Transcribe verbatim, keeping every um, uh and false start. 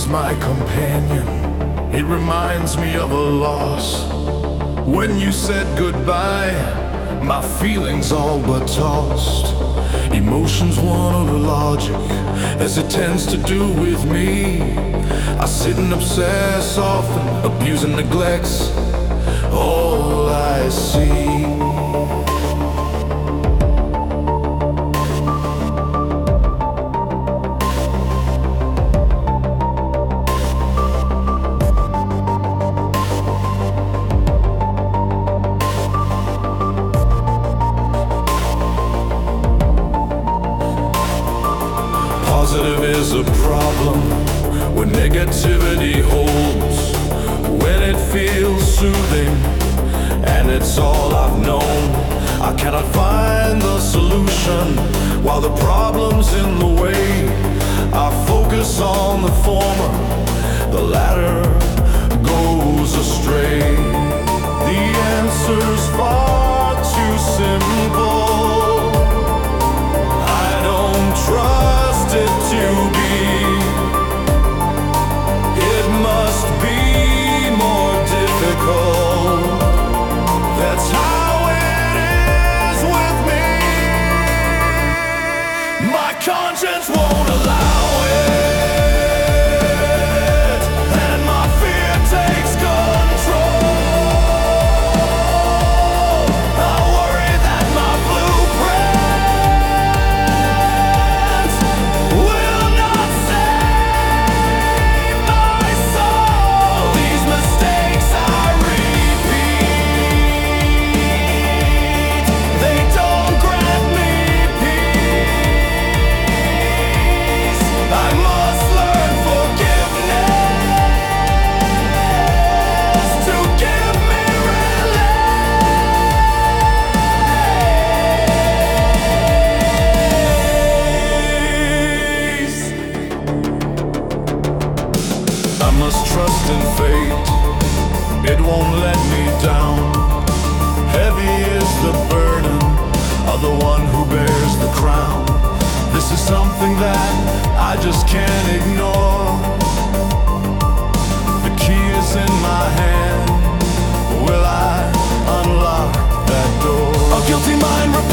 my companion. It reminds me of a loss. When you said goodbye, my feelings all but tossed. Emotions won over logic, as it tends to do with me. I sit and obsess, often abuse and neglects all I see. Positive is a problem when negativity holds, when it feels soothing and it's all I've known. I cannot find the solution while the problem's in the way. I focus on the former, the latter goes astray. The answer's far too simple. I don't trust it to be. It must be more difficult. That's how it is with me. My conscience won't allow it, and my fear takes control. I worry that my blueprint will not save my soul. These mistakes I repeat, they don't grant me peace. I must learn forgiveness to give me release. I must trust in fate, it won't let me down. Heavy is the burden of the one who bears the crown. This is something that I just can't ignore. The key is in my hand. Will I unlock that door? A guilty mind